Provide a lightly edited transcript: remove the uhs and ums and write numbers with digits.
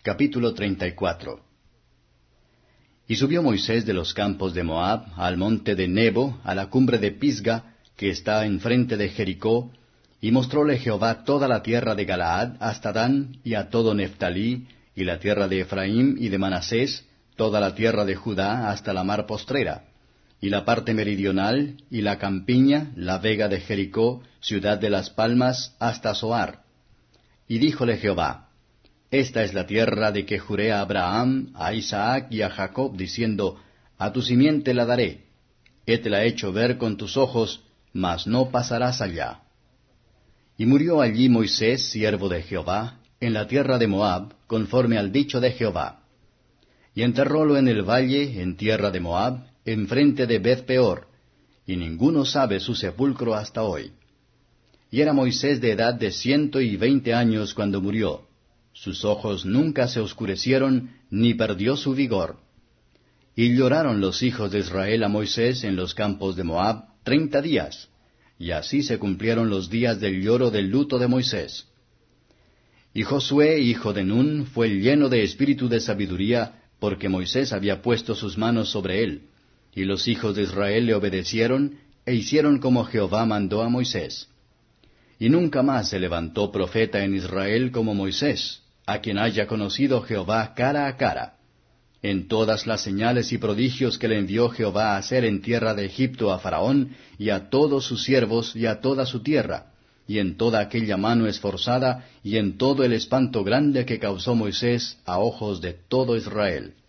Capítulo 34. Y subió Moisés de los campos de Moab al monte de Nebo, a la cumbre de Pisga, que está enfrente de Jericó, y mostróle Jehová toda la tierra de Galaad hasta Dan, y a todo Neftalí, y la tierra de Efraín y de Manasés, toda la tierra de Judá hasta la mar postrera, y la parte meridional, y la campiña, la vega de Jericó, ciudad de las palmas, hasta Zoar. Y díjole Jehová: Esta es la tierra de que juré a Abraham, a Isaac y a Jacob, diciendo: A tu simiente la daré. Hétela hecho ver con tus ojos, mas no pasarás allá. Y murió allí Moisés, siervo de Jehová, en la tierra de Moab, conforme al dicho de Jehová. Y enterrólo en el valle, en tierra de Moab, enfrente de Beth-peor, y ninguno sabe su sepulcro hasta hoy. Y era Moisés de edad de 120 años cuando murió. Sus ojos nunca se oscurecieron, ni perdió su vigor. Y lloraron los hijos de Israel a Moisés en los campos de Moab 30 días, y así se cumplieron los días del lloro del luto de Moisés. Y Josué, hijo de Nun, fue lleno de espíritu de sabiduría, porque Moisés había puesto sus manos sobre él. Y los hijos de Israel le obedecieron, e hicieron como Jehová mandó a Moisés. Y nunca más se levantó profeta en Israel como Moisés, a quien haya conocido Jehová cara a cara. En todas las señales y prodigios que le envió Jehová a hacer en tierra de Egipto a Faraón, y a todos sus siervos, y a toda su tierra, y en toda aquella mano esforzada, y en todo el espanto grande que causó Moisés a ojos de todo Israel.